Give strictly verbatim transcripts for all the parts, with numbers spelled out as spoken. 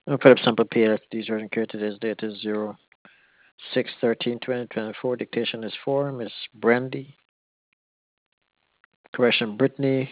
I'll put up sample P L S D urgent care. Today's date is zero six thirteen twenty twenty four. Dictation is for Miss Brandy. Correction, Brittany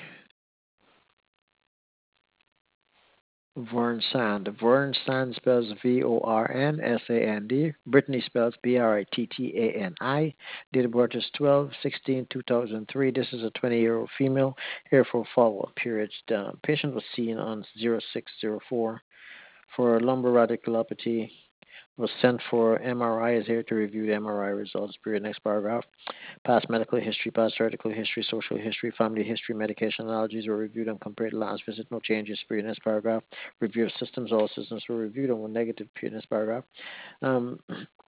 Vornsand. Vornsand spells V O R N S A N D. Brittany spells B R I T T A N I. Date of birth is twelve sixteen two thousand three. This is a twenty year old female here for follow up periods. The patient was seen on zero six zero four for lumbar radiculopathy. Was sent for M R I. Is here to review the M R I results. Period. Next paragraph. Past medical history, past surgical history, social history, family history, medication allergies were reviewed and compared to last visit. No changes. Period. Next paragraph. Review of systems. All systems were reviewed and were negative. Period. Next paragraph. Um,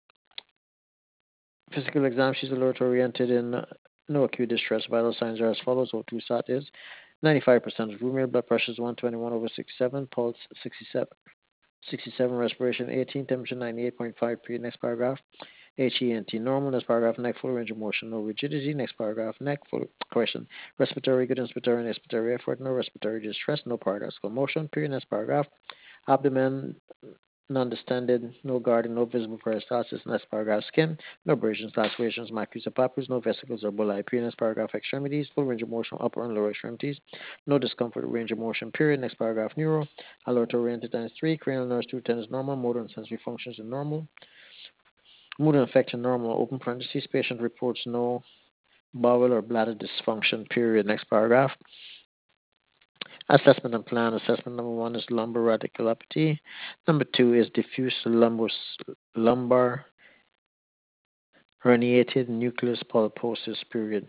physical exam. She's alert oriented in uh, no acute distress. Vital signs are as follows. O two sat is ninety-five percent of room air. Blood pressure is one twenty-one over sixty-seven. Pulse sixty-seven. sixty-seven respiration eighteen. Temperature ninety-eight point five. Period. Next paragraph. H E N T normal. Next paragraph, neck full range of motion, no rigidity. Next paragraph, neck full question. Respiratory good, inspiratory and expiratory effort, no respiratory distress, no paradoxical motion. Period. Next paragraph, abdomen non-distended, no guarding, no visible peristalsis. Next paragraph, skin, no abrasions, lacerations, maculae or papules, no vesicles or bullae. Period. Next paragraph, extremities, full range of motion, upper and lower extremities, no discomfort, range of motion. Period. Next paragraph, neuro, alert oriented times three, cranial nerves two ten is normal, motor and sensory functions are normal. Mood and affection normal. Open parentheses. Patient reports no bowel or bladder dysfunction. Period. Next paragraph. Assessment and plan. Assessment number one is lumbar radiculopathy. Number two is diffuse lumbar, lumbar herniated nucleus pulposus. Period.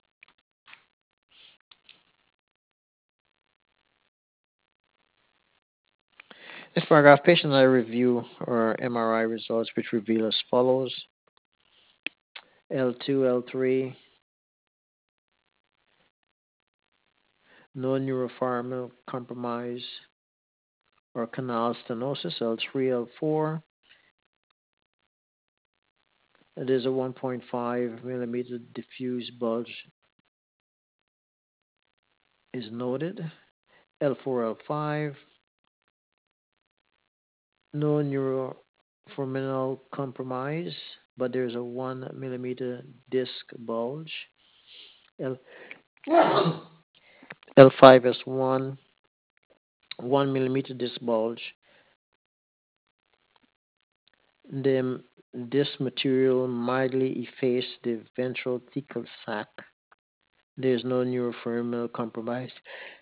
Next paragraph. Patient eye review or M R I results, which reveal as follows: L two, L three, no neuroformal compromise or canal stenosis. L three, L four. It is a one point five millimeter diffuse bulge is noted. L four, L five, no neuroforminal compromise, but there's a one millimeter disc bulge. L L5 is one one millimeter disc bulge. The, this material mildly effaced the ventral thecal sac. There's no neuroforminal compromise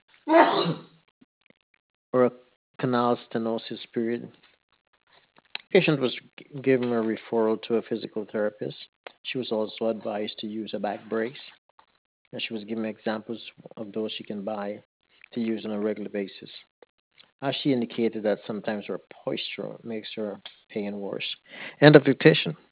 or a canal stenosis. Period. Patient was given a referral to a physical therapist. She was also advised to use a back brace, and she was given examples of those she can buy to use on a regular basis. As she indicated that sometimes her posture makes her pain worse. End of dictation.